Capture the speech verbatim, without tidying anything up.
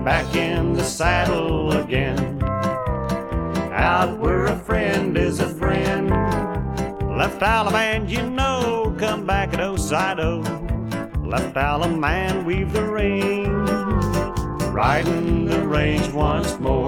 back in the saddle again. Out where a friend is a friend. Left Alabama, you know, come back at Osado. Left Alabama, weave the ring. Riding the range once more.